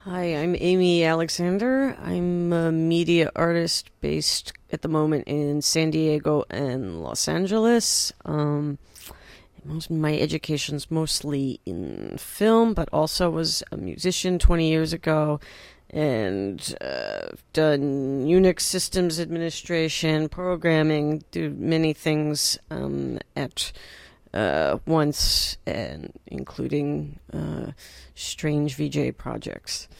Hi, I'm Amy Alexander. I'm a media artist based at the moment in San Diego and Los Angeles. My education's mostly in film, but also was a musician 20 years ago and done Unix systems administration, programming, do many things at once, and including strange VJ projects.